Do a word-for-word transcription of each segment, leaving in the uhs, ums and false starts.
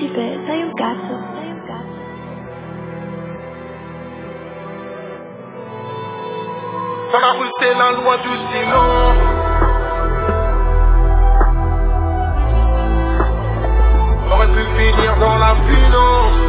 bit, sai un cazzo, sai un cazzo. Dans la rue c'est la loi du silence. On aurait pu finir dans la finance.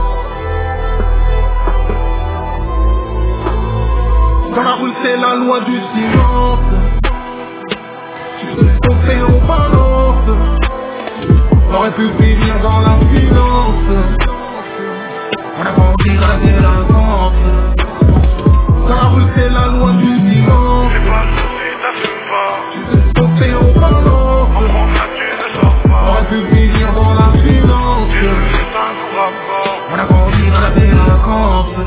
Dans la rue c'est la loi du silence. Tu sais ce qu'on fait en balance. On aurait pu finir dans la finance. On a grandi dans la délinquance. Dans la rue c'est la loi du silence. J'ai pas de soucis, t'assumes pas. Tu sais ce qu'on fait en balance. En France là tu ne sors pas. On aurait pu finir dans la finance. Tu le fais un coup rapport. On a grandi dans la délinquance.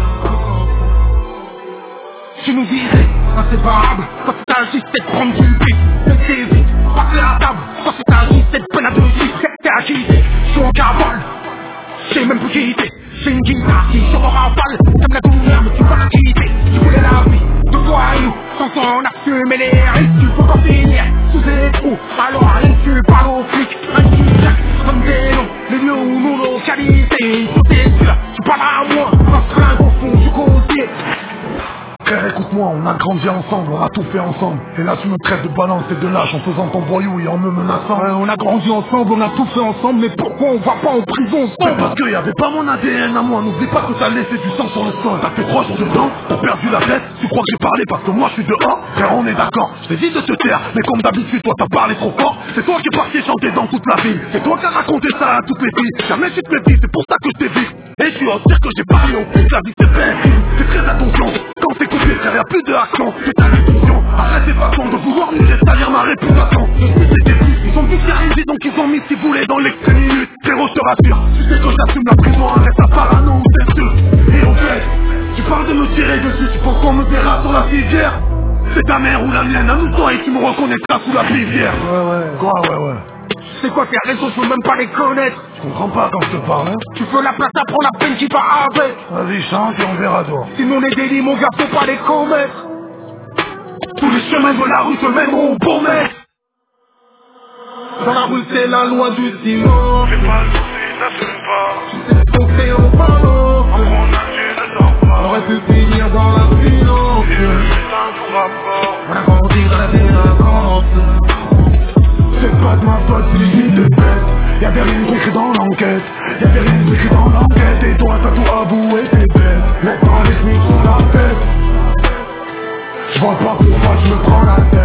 Tu nous disais inséparables. Quand c'est agissait de prendre du pif, c'était vite, passer la table. Quand c'est agissait de peine à deux chiffres, c'était agité. Je suis en cavale, je sais même plus qui était. J'ai une guitare qui sort en rafale. T'aimes la douleur mais tu vas la quitter. Tu voulais la vie de toi et nous, sans son assumer les risques. Tu peux pas finir sous les trous. Alors rien tu parles aux flics. Un T-Jack, un dénon, les lieux où nous localisés. Tout est sûr, tu parleras à moi. Un flingue au fond du côté. Frère, écoute-moi, on a grandi ensemble, on a tout fait ensemble. Et là tu me traites de balance et de lâche en faisant ton voyou et en me menaçant. Ouais, on a grandi ensemble, on a tout fait ensemble, mais pourquoi on va pas en prison Mais ensemble? parce qu'il y avait pas mon A D N à moi, n'oublie pas que t'as laissé du sang sur le sol. T'as fait trois jours dedans, t'as perdu la tête. Tu crois que j'ai parlé parce que moi je suis dehors? Frère, on est d'accord, je t'ai dit de te taire. Mais comme d'habitude, toi t'as parlé trop fort. C'est toi qui es parti chanter dans toute la ville. C'est toi qui as raconté ça à toutes les filles. Jamais tu te méfies, c'est pour ça que je t'évite. Et tu oses dire que j'ai parlé au fils, la vie c'est vrai. Fais très attention, quand c'est coupé, frère, y'a plus de action. C'est ta décision, arrête tes façons de vouloir nous salir ma réputation. Je sais que t'es plus, ils ont dit arrivé donc ils ont mis si boulet dans l'extrême minute. Frérot, je te rassure, tu sais que j'assume la prison, arrête ta parano ou t'es sûr. Et en fait, tu parles de me tirer dessus, tu penses qu'on me verra sur la civière? C'est ta mère ou la mienne, amuse-toi et tu me reconnaîtras sous la rivière. Ouais, ouais, quoi, ouais, ouais. C'est quoi tes raisons, je veux même pas les connaître. Je comprends pas quand je te parle, hein. Tu veux la place à prendre la peine qui va avec. Vas-y, chante et on verra dehors. Sinon les délits, mon gars, faut pas les commettre. Tous les chemins de la rue te mèneront au bon maître. Dans la rue c'est la loi du silence. J'ai pas de soucis, t'assumes pas. Tu sais ce qu'on fait en balance. En France là tu ne sors pas. On aurait pu finir dans la finance. Tu le fais un coup rapport. On a grandi dans la délinquance. C'est pas de ma faute si je te pète. Y'avait rien écrit dans l'enquête. Y'avait rien écrit dans l'enquête. Et toi t'as tout avoué, t'es bête. Maintenant les smics sur la tête. J'vois pas pourquoi je me prends la tête.